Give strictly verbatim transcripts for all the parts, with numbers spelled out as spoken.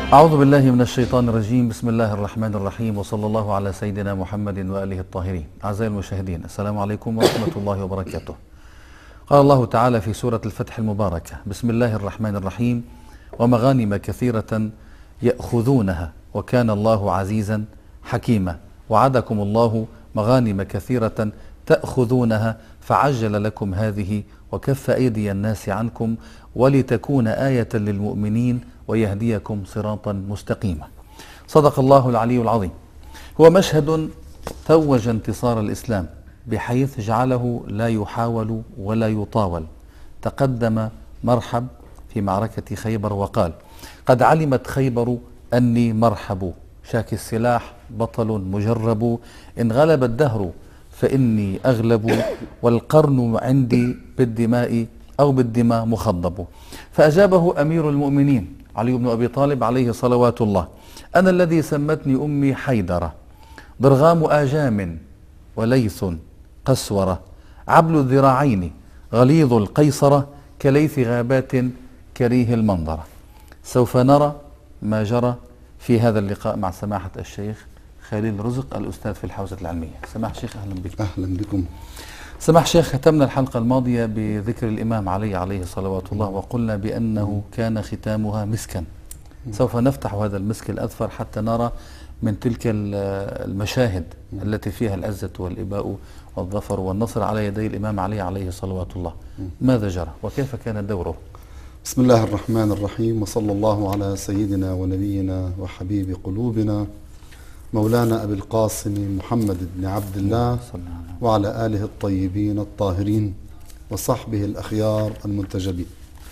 أعوذ بالله من الشيطان الرجيم. بسم الله الرحمن الرحيم، وصلى الله على سيدنا محمد وآله الطاهرين. أعزائي المشاهدين، السلام عليكم ورحمة الله وبركاته. قال الله تعالى في سورة الفتح المباركة: بسم الله الرحمن الرحيم: ومغانم كثيرة يأخذونها وكان الله عزيزا حكيما. وعدكم الله مغانم كثيرة تأخذونها فعجل لكم هذه وكف أيدي الناس عنكم ولتكون آية للمؤمنين ويهديكم صراطا مستقيما. صدق الله العلي العظيم. هو مشهد توج انتصار الإسلام بحيث جعله لا يحاول ولا يطاول. تقدم مرحب في معركة خيبر وقال: قد علمت خيبر أني مرحب، شاك السلاح بطل مجرب، إن غلب الدهر فإني أغلب، والقرن عندي بالدماء أو بالدماء مخضب. فأجابه أمير المؤمنين علي بن أبي طالب عليه صلوات الله: أنا الذي سمتني أمي حيدرة، ضرغام آجام وليث قسورة، عبل الذراعين غليظ القيصرة، كليث غابات كريه المنظرة. سوف نرى ما جرى في هذا اللقاء مع سماحة الشيخ خليل رزق الأستاذ في الحوزة العلمية. سماح الشيخ، أهلا بك. أهلا بكم. سماح الشيخ، ختمنا الحلقة الماضية بذكر الإمام علي عليه صلوات الله، وقلنا بأنه كان ختامها مسكا. سوف نفتح هذا المسك الأذفر حتى نرى من تلك المشاهد التي فيها العزة والإباء والظفر والنصر على يدي الإمام علي عليه صلوات الله. ماذا جرى وكيف كان دوره؟ بسم الله الرحمن الرحيم، وصلى الله على سيدنا ونبينا وحبيب قلوبنا مولانا أبي القاسم محمد بن عبد الله وعلى آله الطيبين الطاهرين وصحبه الأخيار المنتجبين.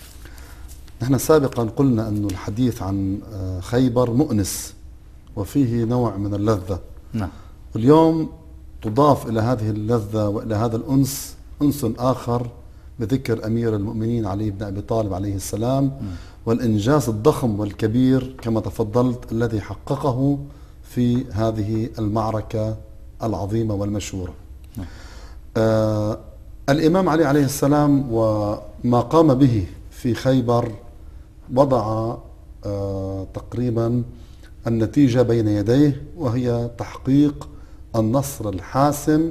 نحن سابقا قلنا أن الحديث عن خيبر مؤنس وفيه نوع من اللذة. نعم. واليوم تضاف إلى هذه اللذة وإلى هذا الأنس أنس آخر بذكر أمير المؤمنين علي بن أبي طالب عليه السلام. م. والإنجاز الضخم والكبير كما تفضلت الذي حققه في هذه المعركة العظيمة والمشهورة. م. آه الإمام علي عليه السلام وما قام به في خيبر وضع آه تقريبا النتيجة بين يديه، وهي تحقيق النصر الحاسم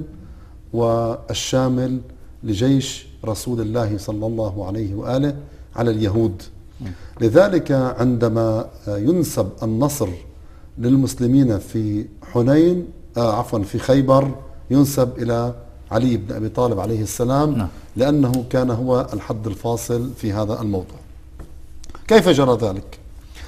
والشامل لجيش رسول الله صلى الله عليه وآله على اليهود. لذلك عندما ينسب النصر للمسلمين في حنين آه عفوا في خيبر ينسب إلى علي بن أبي طالب عليه السلام، لأنه كان هو الحد الفاصل في هذا الموضوع. كيف جرى ذلك؟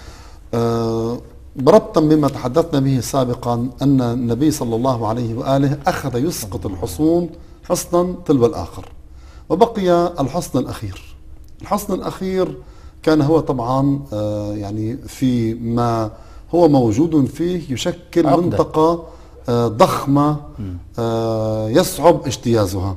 آه بربطا بما تحدثنا به سابقا أن النبي صلى الله عليه وآله أخذ يسقط الحصون حصنا تلو الآخر، وبقي الحصن الأخير. الحصن الأخير كان هو طبعا آه يعني في ما هو موجود فيه يشكل عقدة. منطقة آه ضخمة آه يصعب اجتيازها.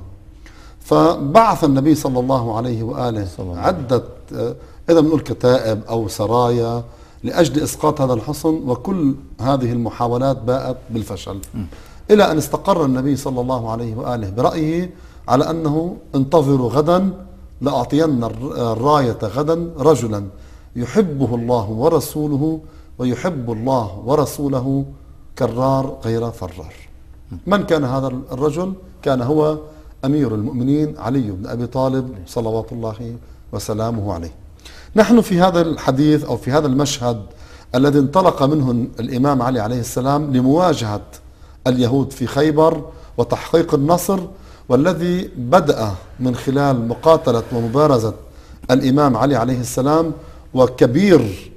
فبعث النبي صلى الله عليه وآله عدة آه إذا بنقول كتائب أو سرايا لأجل إسقاط هذا الحصن، وكل هذه المحاولات باءت بالفشل. م. إلى أن استقر النبي صلى الله عليه وآله برأيه على أنه انتظروا غدا لأعطين الراية غدا رجلا يحبه الله ورسوله ويحب الله ورسوله كرار غير فرار. من كان هذا الرجل؟ كان هو أمير المؤمنين علي بن أبي طالب صلوات الله وسلامه عليه. نحن في هذا الحديث أو في هذا المشهد الذي انطلق منه الإمام علي عليه السلام لمواجهة اليهود في خيبر وتحقيق النصر، والذي بدأ من خلال مقاتلة ومبارزة الإمام علي عليه السلام وكبير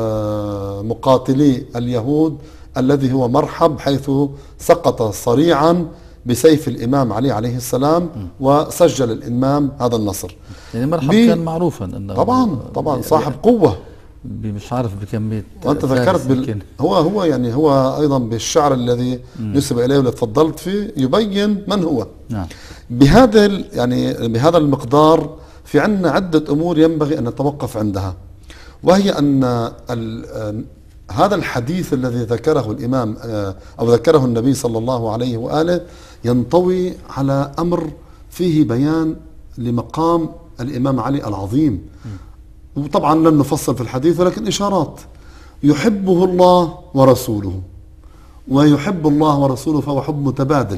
مقاتلي اليهود الذي هو مرحب، حيث سقط صريعا بسيف الإمام علي عليه السلام وسجل الإمام هذا النصر. يعني مرحب كان معروفا أنه طبعا طبعا صاحب قوة، مش عارف بكمية. وأنت ذكرت بال... هو هو يعني هو أيضا بالشعر الذي نسب إليه واللي تفضلت فيه يبين من هو. نعم. بهذا يعني بهذا المقدار في عندنا عدة أمور ينبغي أن نتوقف عندها، وهي أن ال... هذا الحديث الذي ذكره الإمام أو ذكره النبي صلى الله عليه وآله ينطوي على أمر فيه بيان لمقام الإمام علي العظيم. وطبعا لن نفصل في الحديث ولكن إشارات. يحبه الله ورسوله، ويحب الله ورسوله فهو حب متبادل،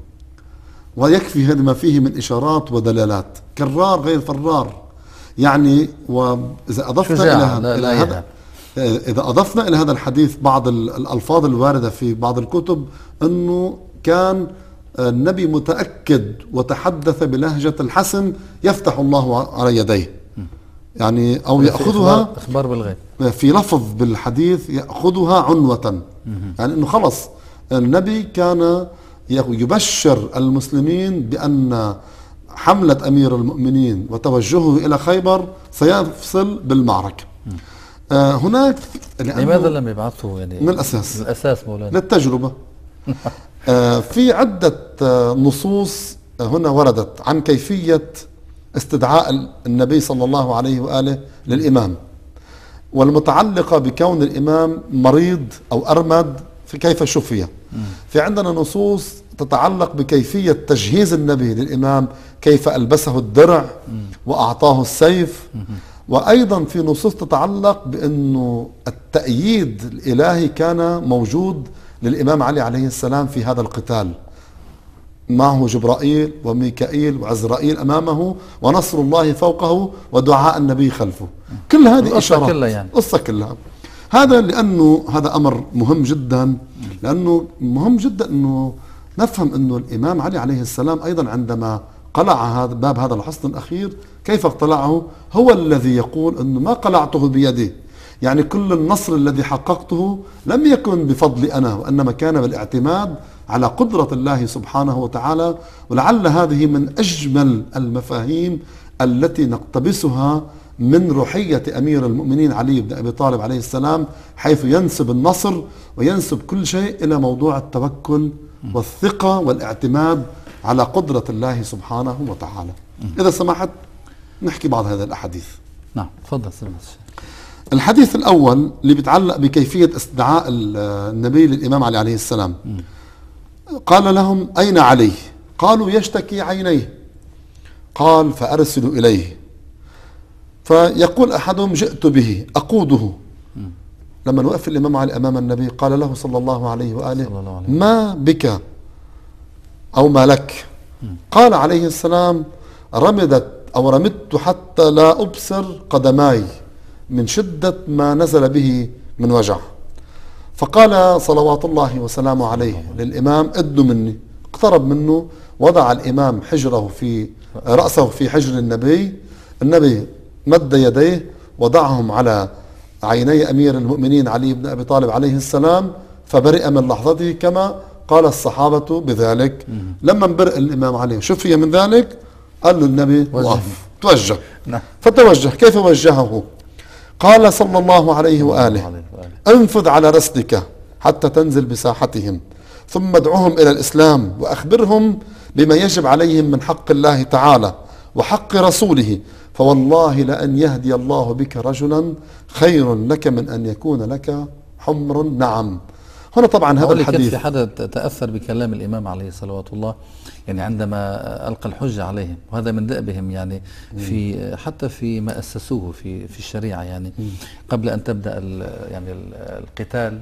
ويكفي هذا ما فيه من إشارات ودلالات، كرار غير فرار. يعني وإذا أضفنا إلى هذا, إلى هذا إذا أضفنا إلى هذا الحديث بعض الألفاظ الواردة في بعض الكتب، أنه كان النبي متأكد وتحدث بلهجة الحسم يفتح الله على يديه، يعني أو يأخذها إخبار بالغيب، في لفظ بالحديث يأخذها عنوة، يعني أنه خلص النبي كان يبشر المسلمين بأن حملة أمير المؤمنين وتوجهه إلى خيبر سيفصل بالمعركة. آه هناك لماذا لم يبعثه يعني من الأساس من الأساس مولانا للتجربة. آه في عدة آه نصوص هنا وردت عن كيفية استدعاء النبي صلى الله عليه وآله للإمام، والمتعلقة بكون الإمام مريض أو أرمد في كيف شفي. في عندنا نصوص تتعلق بكيفية تجهيز النبي للإمام، كيف ألبسه الدرع وأعطاه السيف. وأيضا في نصوص تتعلق بأنه التأييد الإلهي كان موجود للإمام علي عليه السلام في هذا القتال، معه جبرائيل وميكائيل وعزرائيل أمامه ونصر الله فوقه ودعاء النبي خلفه. كل هذه إشارات كلها يعني. قصة كلها. هذا لأنه هذا أمر مهم جدا، لأنه مهم جدا أنه نفهم أنه الإمام علي عليه السلام أيضا عندما قلع هذا باب هذا الحصن الأخير كيف اقتلعه، هو الذي يقول أنه ما قلعته بيدي، يعني كل النصر الذي حققته لم يكن بفضلي أنا، وإنما كان بالاعتماد على قدرة الله سبحانه وتعالى. ولعل هذه من أجمل المفاهيم التي نقتبسها من روحية أمير المؤمنين علي بن أبي طالب عليه السلام، حيث ينسب النصر وينسب كل شيء إلى موضوع التوكل والثقة والاعتماد على قدرة الله سبحانه وتعالى. إذا سمحت نحكي بعض هذه الأحاديث. نعم تفضل سيدنا. الحديث الأول اللي بيتعلق بكيفية استدعاء النبي للإمام علي عليه السلام، قال لهم أين علي؟ قالوا يشتكي عينيه. قال فأرسلوا إليه. فيقول أحدهم جئت به أقوده. لما وقف الإمام علي أمام النبي قال له صلى الله عليه وآله ما بك أو ما لك؟ قال عليه السلام رمدت أو رمدت حتى لا أبصر قدماي من شدة ما نزل به من وجع. فقال صلوات الله وسلامه عليه للإمام ادنوا مني. اقترب منه، وضع الإمام حجره في رأسه في حجر النبي. النبي مد يديه وضعهم على عيني أمير المؤمنين علي بن أبي طالب عليه السلام، فبرئ من لحظته كما قال الصحابة بذلك. لما برئ الإمام علي شفي من ذلك قال له النبي وقف توجه. فتوجه. كيف وجهه؟ قال صلى الله عليه وآله انفذ على رسلك حتى تنزل بساحتهم، ثم ادعوهم إلى الإسلام وأخبرهم بما يجب عليهم من حق الله تعالى وحق رسوله، فوالله لأن يهدي الله بك رجلا خير لك من أن يكون لك حمر نعم. هنا طبعا هذا الحديث في حدا تأثر بكلام الإمام عليه صلوات الله، يعني عندما ألقى الحجة عليهم، وهذا من دأبهم يعني في حتى في ما أسسوه في في الشريعة، يعني قبل أن تبدأ يعني القتال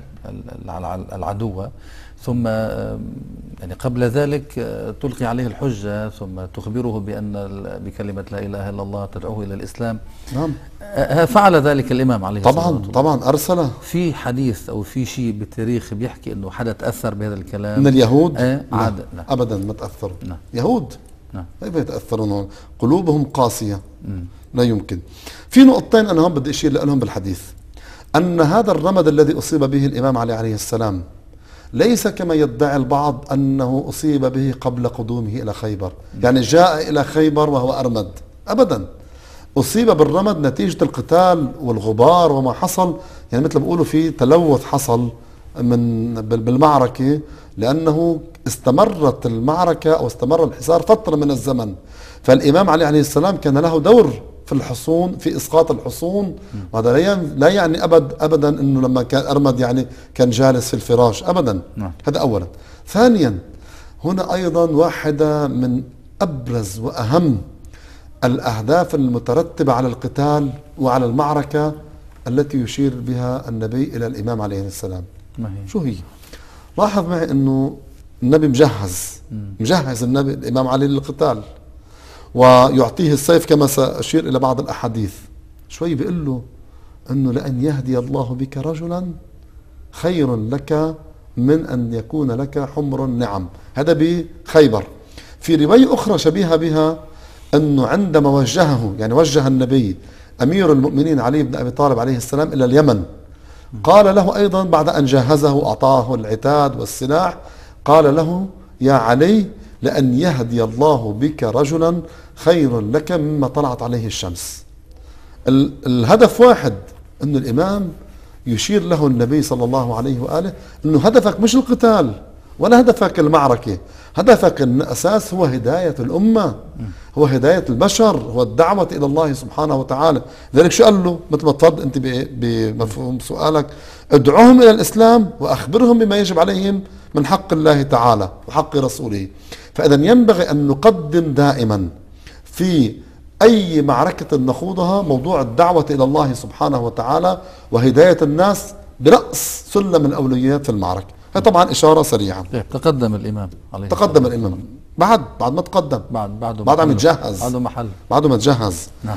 العدو، ثم يعني قبل ذلك تلقي عليه الحجة، ثم تخبره بأن بكلمة لا إله إلا الله تدعوه إلى الإسلام. نعم. فعل ذلك الإمام عليه الصلاة والسلام. طبعا طبعا أرسله. في حديث أو في شيء بالتاريخ بيحكي إنه حدا تأثر بهذا الكلام من اليهود؟ آه عاد لا. أبدا ما تأثروا. نعم. يهود نعم. كيف يتأثرون؟ قلوبهم قاسية. مم. لا يمكن. في نقطتين أنا هم بدي أشير لهم بالحديث، أن هذا الرمد الذي أصيب به الإمام علي عليه السلام ليس كما يدعي البعض أنه أصيب به قبل قدومه إلى خيبر، يعني جاء إلى خيبر وهو أرمد، أبدا. أصيب بالرمد نتيجة القتال والغبار وما حصل، يعني مثل ما بيقولوا في تلوث حصل من بالمعركة، لأنه استمرت المعركة أو استمر الحصار فترة من الزمن. فالإمام علي عليه السلام كان له دور في الحصون، في إسقاط الحصون، وهذا لا يعني أبد أبدا أنه لما كان أرمد يعني كان جالس في الفراش أبدا. نعم. هذا أولا. ثانيا هنا أيضا واحدة من أبرز وأهم الأهداف المترتبة على القتال وعلى المعركة التي يشير بها النبي إلى الإمام عليه السلام. ما هي؟ شو هي؟ لاحظ معي أنه النبي مجهز مجهز النبي الإمام علي للقتال، ويعطيه السيف كما سأشير إلى بعض الأحاديث. شوي بيقول له أنه لأن يهدي الله بك رجلا خير لك من أن يكون لك حمر النعم. هذا بخيبر. في رواية أخرى شبيهة بها أنه عندما وجهه، يعني وجه النبي أمير المؤمنين علي بن أبي طالب عليه السلام إلى اليمن، قال له أيضا بعد أن جهزه وأعطاه العتاد والسلاح، قال له يا علي لأن يهدي الله بك رجلا خير لك مما طلعت عليه الشمس. الهدف واحد، أن الإمام يشير له النبي صلى الله عليه وآله أنه هدفك مش القتال ولا هدفك المعركة، هدفك الأساس هو هداية الأمة، هو هداية البشر، هو الدعوة إلى الله سبحانه وتعالى. لذلك شو قال له مثل ما تفضل أنت بمفهوم سؤالك، ادعوهم إلى الإسلام وأخبرهم بما يجب عليهم من حق الله تعالى وحق رسوله. فإذا ينبغي أن نقدم دائما في أي معركة نخوضها موضوع الدعوة إلى الله سبحانه وتعالى وهداية الناس برأس سلم الأولويات في المعركة. هي طبعا إشارة سريعة. تقدم الإمام عليه تقدم الإمام بعد بعد ما تقدم بعد بعده بعد ما يتجهز بعده محل بعده ما تجهز. نعم.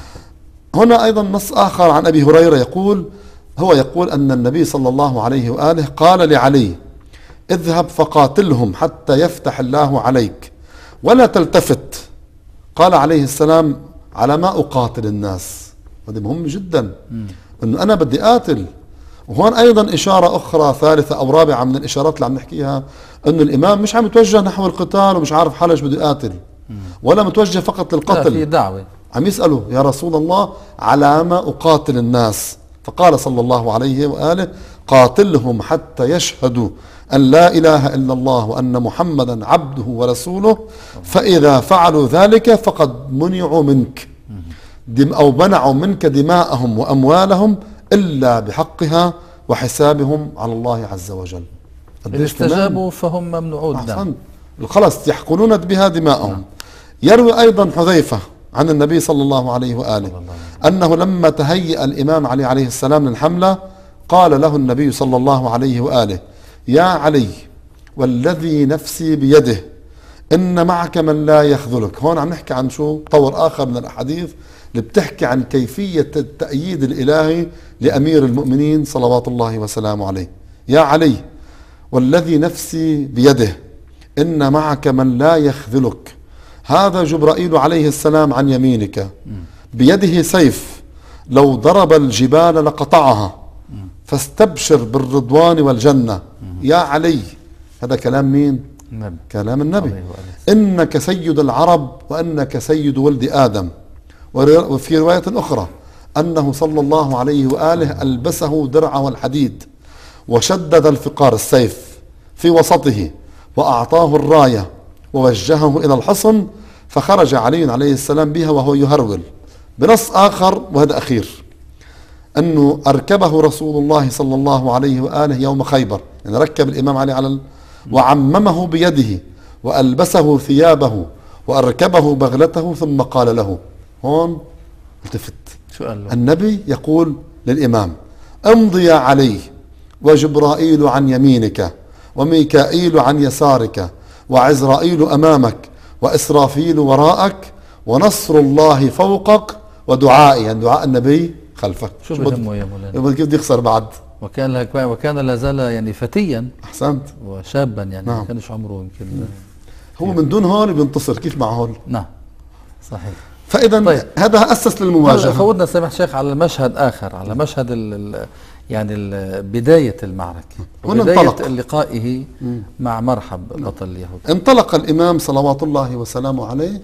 هنا أيضا نص آخر عن أبي هريرة يقول، هو يقول أن النبي صلى الله عليه وآله قال لعلي اذهب فقاتلهم حتى يفتح الله عليك ولا تلتفت. قال عليه السلام على ما أقاتل الناس. هذا مهم جدا، أنه أنا بدي قاتل. وهون أيضا إشارة أخرى ثالثة أو رابعة من الإشارات اللي عم نحكيها، أنه الإمام مش عم يتوجه نحو القتال ومش عارف حالش بده يقاتل، ولا متوجه فقط للقتل، في دعوة. عم يسأله يا رسول الله على ما أقاتل الناس؟ فقال صلى الله عليه وآله قاتلهم حتى يشهدوا أن لا إله إلا الله وأن محمدا عبده ورسوله، فإذا فعلوا ذلك فقد منعوا منك دم أو منعوا منك دماءهم وأموالهم إلا بحقها وحسابهم على الله عز وجل. إذا استجابوا فهم ممنوعون الدم. خلص يحقنون بها دماءهم. يروي أيضا حذيفة عن النبي صلى الله عليه وآله أنه لما تهيأ الإمام علي عليه السلام للحملة قال له النبي صلى الله عليه وآله يا علي والذي نفسي بيده إن معك من لا يخذلك. هون عم نحكي عن شو؟ طور آخر من الأحاديث اللي بتحكي عن كيفية التأييد الإلهي لأمير المؤمنين صلوات الله وسلامه عليه. يا علي والذي نفسي بيده إن معك من لا يخذلك. هذا جبرائيل عليه السلام عن يمينك بيده سيف لو ضرب الجبال لقطعها فاستبشر بالرضوان والجنة. يا علي، هذا كلام مين؟ النبي. كلام النبي. إنك سيد العرب وأنك سيد ولد آدم. وفي رواية أخرى أنه صلى الله عليه وآله ألبسه درعه الحديد وشدد الفقار السيف في وسطه وأعطاه الراية ووجهه إلى الحصن فخرج علي عليه السلام بها وهو يهرول. بنص آخر وهذا أخير أنه أركبه رسول الله صلى الله عليه وآله يوم خيبر، يعني ركب الإمام علي على ال... وعممه بيده وألبسه ثيابه وأركبه بغلته ثم قال له. هون التفت النبي يقول للإمام امضي يا علي وجبرائيل عن يمينك وميكائيل عن يسارك وعزرائيل أمامك وإسرافيل وراءك ونصر الله فوقك ودعائي، يعني دعاء النبي خلفك. شو بهمه يا مولانا؟ كيف بده يخسر بعد؟ وكان لك وكان لا زال يعني فتيا. أحسنت. وشابا يعني نعم. ما كانش عمره يمكن هو من دون هول بينتصر كيف مع هول؟ نعم صحيح. فإذا طيب. هذا أسس للمواجهة. فودنا سمح شيخ على مشهد آخر، على مشهد ال ال يعني ال بداية المعركة بداية لقائه مع مرحب بطل اليهود. انطلق الإمام صلوات الله وسلامه عليه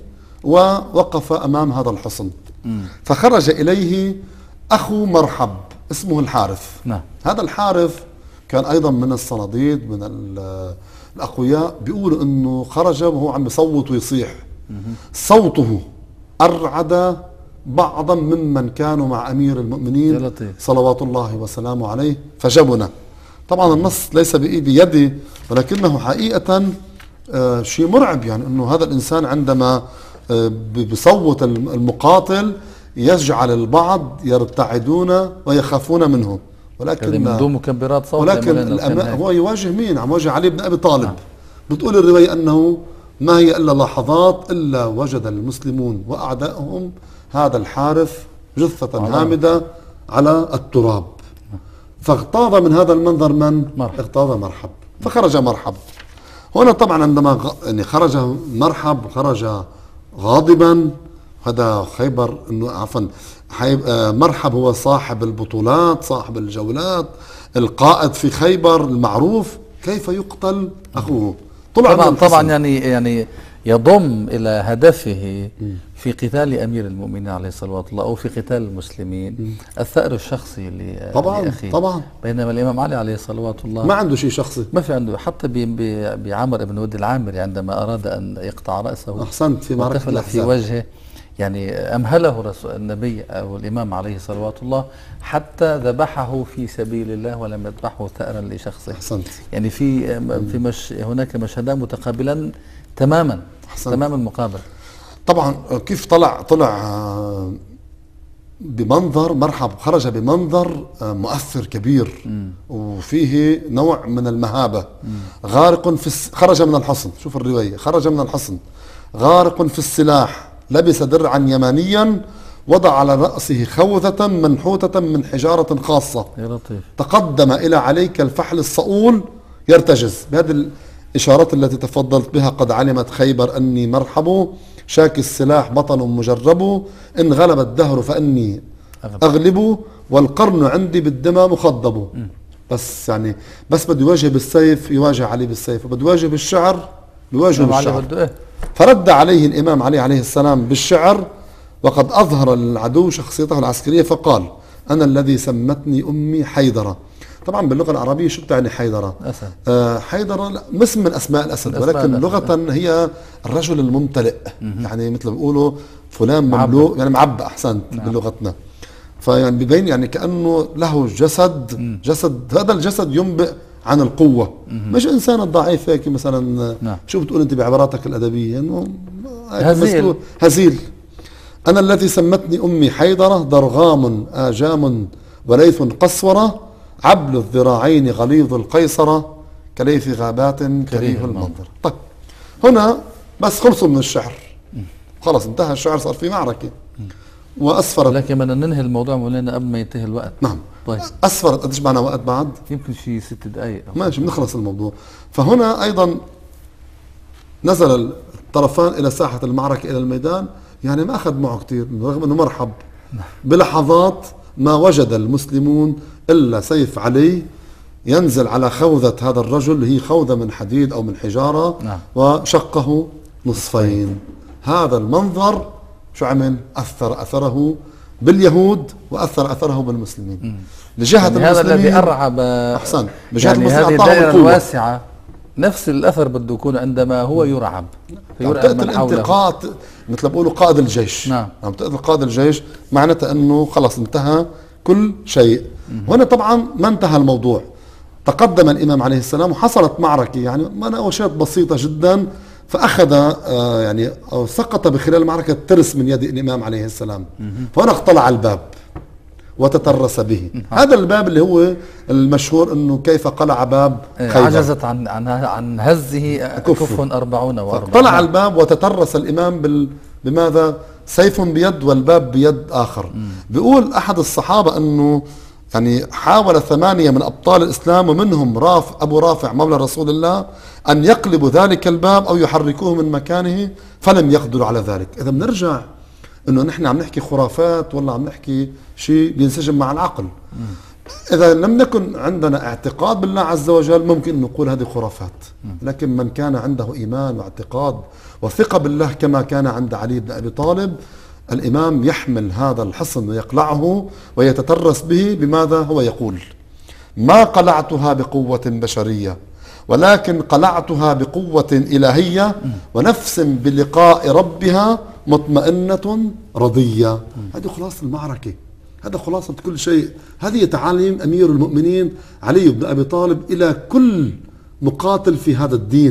ووقف أمام هذا الحصن. مم. فخرج إليه أخو مرحب اسمه الحارث. نعم. هذا الحارث كان أيضا من الصناديد من الأقوياء. بيقولوا أنه خرج وهو عم يصوت ويصيح. مم. صوته أرعد بعضا ممن كانوا مع أمير المؤمنين صلوات الله وسلامه عليه فجبن. طبعا النص ليس بيدي ولكنه حقيقة آه شيء مرعب، يعني أنه هذا الإنسان عندما آه بصوت المقاتل يجعل البعض يرتعدون ويخافون منه. ولكن من دون مكبرات صوت. ولكن الأمام هو يواجه مين؟ عم يواجه علي بن أبي طالب. نعم. بتقول الرواية أنه ما هي إلا لحظات إلا وجد المسلمون وأعدائهم هذا الحارث جثة هامدة على التراب. فاغتاظ من هذا المنظر من؟ مرحب. اغتاظ مرحب، فخرج مرحب. هنا طبعا عندما غ... يعني خرج مرحب وخرج غاضبا، هذا خيبر انه عفوا حيب... آه مرحب هو صاحب البطولات، صاحب الجولات، القائد في خيبر المعروف، كيف يقتل اخوه؟ طلع طبعا طبعا يعني يعني يضم الى هدفه في قتال امير المؤمنين عليه صلوات الله او في قتال المسلمين الثأر الشخصي طبعا لأخيه. طبعا بينما الامام علي عليه صلوات الله ما عنده شيء شخصي، ما في عنده. حتى بعمر بن ود العامري عندما اراد ان يقطع راسه احسنت في معركه في وجهه، يعني امهله رسول النبي او الامام عليه صلوات الله حتى ذبحه في سبيل الله ولم يذبحه ثأرا لشخصه. احسنت. يعني في في مش هناك مشهدان متقابلان تماما. أحسنت. تماما مقابل. طبعا كيف طلع طلع بمنظر مرحب، خرج بمنظر مؤثر كبير م. وفيه نوع من المهابة. م. غارق في الس... خرج من الحصن، شوف الرواية، خرج من الحصن غارق في السلاح، لبس درعا يمانيا، وضع على رأسه خوذة منحوتة من حجارة خاصة. يا لطيف. تقدم إلى عليك الفحل الصؤول يرتجز. بهذه الإشارات التي تفضلت بها: قد علمت خيبر أني مرحب، شاك السلاح بطل مجرب، إن غلب الدهر فأني أغلب، والقرن عندي بالدمى مخضب. بس يعني بس بده يواجه بالسيف يواجه عليه بالسيف، وبده يواجه بالشعر يواجه بالشعر. فرد عليه الإمام علي عليه السلام بالشعر، وقد أظهر العدو شخصيته العسكرية فقال: أنا الذي سمتني أمي حيدرة. طبعا باللغة العربية شو بتعني حيدرة؟ أسد. آه حيدرة اسم من أسماء الأسد، ولكن لغة هي الرجل الممتلئ. م- يعني مثل ما بيقولوا فلان مملوء، يعني معبأ. أحسنت. نعم. بلغتنا. فيعني ببين يعني كأنه له جسد م- جسد هذا الجسد ينبئ عن القوة. م- مش إنسان ضعيف هيك مثلا. نعم. شو بتقول أنت بعباراتك الأدبية؟ إنه هزيل. هزيل. أنا الذي سمتني أمي حيدرة، ضرغام آجام وليث قسورة، عبل الذراعين غليظ القيصرة، كليث غابات كريه المنظر. طيب هنا بس خلصوا من الشعر، خلص انتهى الشعر، صار في معركة وأسفرت. لكن بدنا ننهي الموضوع مولانا قبل ما ينتهي الوقت. نعم. طيب أسفرت قديش معنا وقت بعد؟ يمكن شي ست دقائق ماشي بنخلص الموضوع. فهنا أيضا نزل الطرفان إلى ساحة المعركة إلى الميدان، يعني ما أخذ معه كثير رغم أنه مرحب. بلحظات ما وجد المسلمون إلا سيف علي ينزل على خوذة هذا الرجل، هي خوذة من حديد أو من حجارة. نعم. وشقه نصفين. هذا المنظر شو عمل؟ أثر أثره باليهود وأثر أثره بالمسلمين. م. لجهة يعني المسلمين هذا الذي أرعب. أحسن. بجهة يعني هذه الدائرة الواسعة نفس الأثر بده يكون عندما هو يرعب، فيرعب من حوله. مثل ما بيقولوا قائد الجيش. نعم. عم تقتل قائد الجيش معناتها أنه خلص انتهى كل شيء. وهنا طبعا ما انتهى الموضوع. تقدم الإمام عليه السلام وحصلت معركة، يعني مناوشات بسيطة جدا، فأخذ آه يعني أو سقط بخلال المعركة ترس من يد الإمام عليه السلام، فهنا اقتلع الباب وتترس به. هذا الباب اللي هو المشهور انه كيف قلع باب خيبر. عجزت عن عن عن هزه كف أربعون وأربعون. قلع الباب وتترس الإمام بال بماذا؟ سيف بيد والباب بيد آخر. م. بيقول أحد الصحابة أنه يعني حاول ثمانية من أبطال الإسلام ومنهم راف أبو رافع مولى رسول الله أن يقلبوا ذلك الباب أو يحركوه من مكانه، فلم يقدروا على ذلك. إذا بنرجع انه نحن عم نحكي خرافات ولا عم نحكي شيء بينسجم مع العقل. م. اذا لم نكن عندنا اعتقاد بالله عز وجل ممكن نقول هذه خرافات. م. لكن من كان عنده ايمان واعتقاد وثقة بالله كما كان عند علي بن ابي طالب، الامام يحمل هذا الحصن ويقلعه ويتترس به. بماذا هو يقول؟ ما قلعتها بقوة بشرية ولكن قلعتها بقوة إلهية، م. ونفس بلقاء ربها مطمئنة رضية. هذه خلاصة المعركة، هذا خلاصة كل شيء. هذه تعاليم أمير المؤمنين علي بن أبي طالب إلى كل مقاتل في هذا الدين.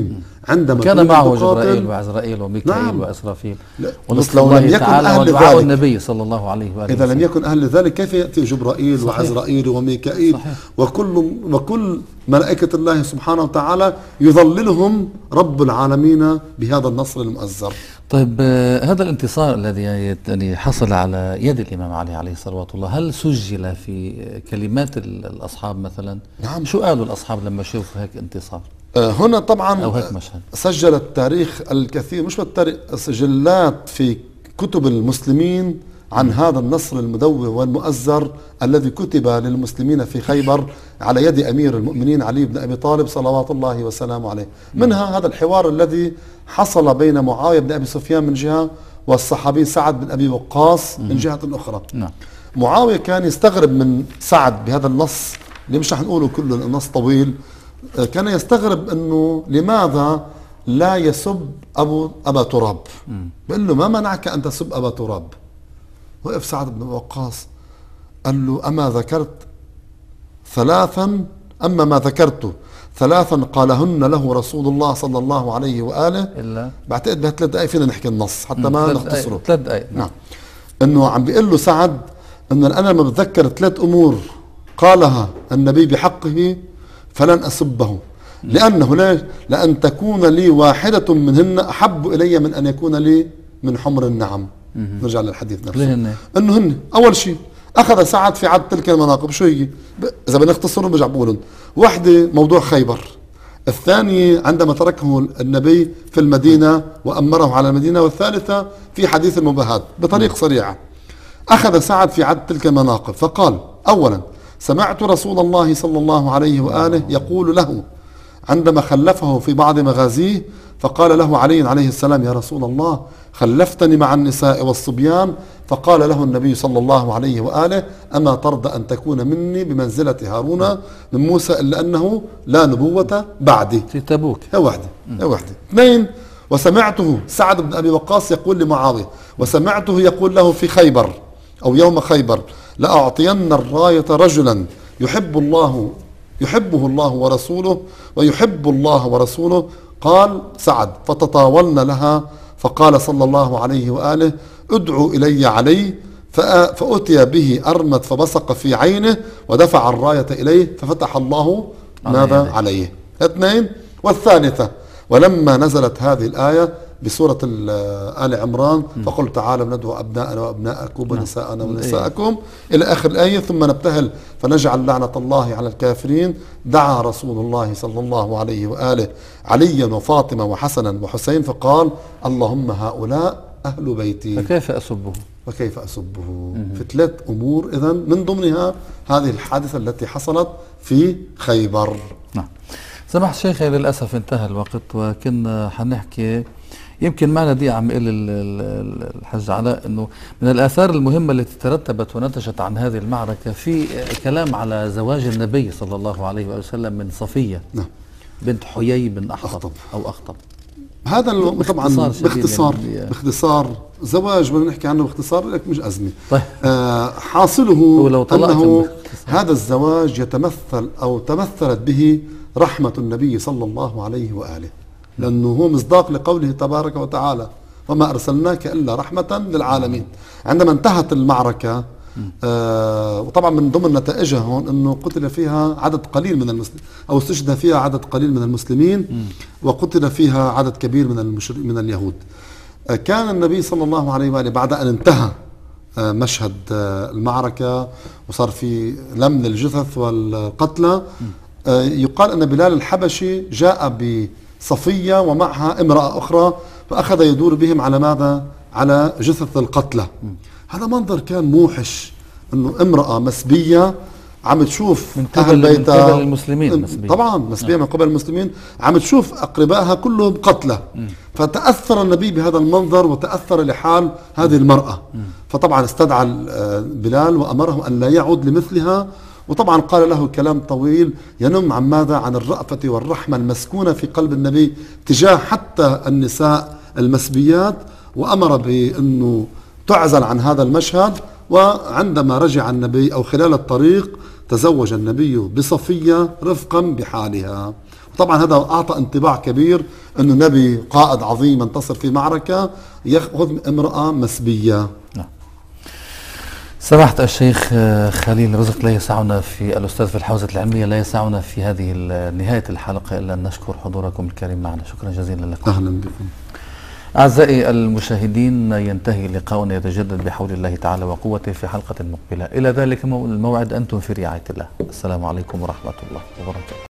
عندما كان تريد معه أن تقاتل. جبرائيل وعزرائيل وميكائيل نعم. وإسرافيل لا، ولطف بس لو لم الله يكن تعالى أهل ودعاه ذلك، النبي صلى الله عليه وآله إذا لم وسلم. يكن أهل ذلك كيف يأتي جبرائيل صحيح. وعزرائيل وميكائيل صحيح. وكل وكل ملائكة الله سبحانه وتعالى يظللهم رب العالمين بهذا النصر المؤزر. طيب آه، هذا الانتصار الذي يعني حصل على يد الإمام علي عليه صلوات الله، هل سجل في كلمات ال- الأصحاب مثلا؟ نعم. شو قالوا الأصحاب لما شافوا هيك انتصار آه، هنا طبعا أو هيك مشهد؟ سجل التاريخ الكثير، مش بالتاريخ، سجلات في كتب المسلمين عن هذا النصر المدوه والمؤزر الذي كتب للمسلمين في خيبر على يد أمير المؤمنين علي بن أبي طالب صلوات الله وسلامه عليه. منها هذا الحوار الذي حصل بين معاوية بن أبي سفيان من جهة والصحابي سعد بن أبي وقاص من جهة أخرى. نعم. معاوية كان يستغرب من سعد بهذا النص اللي مش رح نقوله كله، النص طويل. آه، كان يستغرب انه لماذا لا يسب ابو ابا تراب. بقول له ما منعك ان تسب ابا تراب؟ وقف سعد بن وقاص قال له اما ذكرت ثلاثا اما ما ذكرت ثلاثا قالهن له رسول الله صلى الله عليه واله. إلا بعتقد بثلاث دقائق فينا نحكي النص حتى ما ثلاث نختصره. دقائق- ثلاث دقائق. نعم. انه عم بيقول له سعد انه انا لما بتذكر ثلاث امور قالها النبي بحقه فلن اسبه، لانه ليش؟ لان تكون لي واحده منهن احب الي من ان يكون لي من حمر النعم. نرجع للحديث نفسه. ليه هن؟ انه هن اول شيء اخذ سعد في عد تلك المناقب. شو هي؟ ب- اذا بدنا نختصرهم برجع بقولهم. واحده موضوع خيبر، الثانية عندما تركه النبي في المدينة وأمره على المدينة، والثالثة في حديث المباهات بطريق سريعة. أخذ سعد في عد تلك المناقب فقال: أولا سمعت رسول الله صلى الله عليه وآله يقول له عندما خلفه في بعض مغازيه، فقال له علي عليه السلام: يا رسول الله خلفتني مع النساء والصبيان. فقال له النبي صلى الله عليه وآله: أما ترضى أن تكون مني بمنزلة هارون من موسى إلا أنه لا نبوة بعدي. في تبوك. هي واحدة هي واحدة. اثنين، وسمعته سعد بن أبي وقاص يقول لمعاوية، وسمعته يقول له في خيبر أو يوم خيبر: لأعطين الراية رجلا يحب الله يحبه الله ورسوله ويحب الله ورسوله. قال سعد: فتطاولنا لها، فقال صلى الله عليه وآله: ادعوا إلي علي. فأ- فأتي به أرمد فبصق في عينه ودفع الراية إليه ففتح الله ماذا عليه. عليه. اثنين. والثالثة: ولما نزلت هذه الآية بسورة ال- آل عمران: فقل تعالوا ندعو أبناءنا وأبناءكم ونساءنا ونساءكم إلى آخر الآية، ثم نبتهل فنجعل لعنة الله على الكافرين. دعا رسول الله صلى الله عليه وآله عليا وفاطمة وحسنا وحسين فقال: اللهم هؤلاء أهل بيتي فكيف أسبه؟ وكيف أسبه. في ثلاث أمور إذن من ضمنها هذه الحادثة التي حصلت في خيبر. نعم. سمحت شيخي، للأسف انتهى الوقت وكنا حنحكي، يمكن معنا دي عم يقول ال- ال- الحج علاء انه من الاثار المهمه التي ترتبت ونتجت عن هذه المعركه في كلام على زواج النبي صلى الله عليه وسلم من صفيه نعم. بنت حيي بن احطب أخطب. او اخطب. هذا الم- طبعا باختصار شديد باختصار يعني. باختصار زواج بدنا نحكي عنه باختصار لك مش أزمة. طيب. آه حاصله ولو طلقت أنه باختصار. هذا الزواج يتمثل أو تمثلت به رحمة النبي صلى الله عليه وآله، لأنه هو مصداق لقوله تبارك وتعالى: وما أرسلناك إلا رحمة للعالمين. عندما انتهت المعركة آه وطبعا من ضمن نتائجها هون أنه قتل فيها عدد قليل من المسلمين أو استشهد فيها عدد قليل من المسلمين وقتل فيها عدد كبير من المشر... من اليهود. آه كان النبي صلى الله عليه وآله بعد أن انتهى آه مشهد آه المعركة وصار في لم الجثث والقتلى، آه يقال أن بلال الحبشي جاء بصفية ومعها امرأة أخرى فأخذ يدور بهم على ماذا؟ على جثث القتلى. هذا منظر كان موحش، انه امرأة مسبية عم تشوف من أهل قبل من بيتها قبل المسلمين مسبية. طبعا مسبية من قبل المسلمين، عم تشوف أقربائها كلهم قتلى. فتأثر النبي بهذا المنظر وتأثر لحال هذه المرأة. فطبعا استدعى بلال وأمره أن لا يعود لمثلها، وطبعا قال له كلام طويل ينم عن ماذا؟ عن الرأفة والرحمة المسكونة في قلب النبي تجاه حتى النساء المسبيات، وأمر بأنه تعزل عن هذا المشهد. وعندما رجع النبي أو خلال الطريق تزوج النبي بصفية رفقا بحالها. طبعا هذا أعطى انطباع كبير أنه نبي قائد عظيم انتصر في معركة يأخذ امرأة مسبية. نعم. سماحة الشيخ خليل رزق، لا يسعنا في الأستاذ في الحوزة العلمية، لا يسعنا في هذه نهاية الحلقة إلا أن نشكر حضوركم الكريم معنا. شكرا جزيلا لكم. أهلا بكم. أعزائي المشاهدين، ينتهي لقاؤنا يتجدد بحول الله تعالى وقوته في حلقة مقبلة. إلى ذلك الموعد أنتم في رعاية الله. السلام عليكم ورحمة الله وبركاته.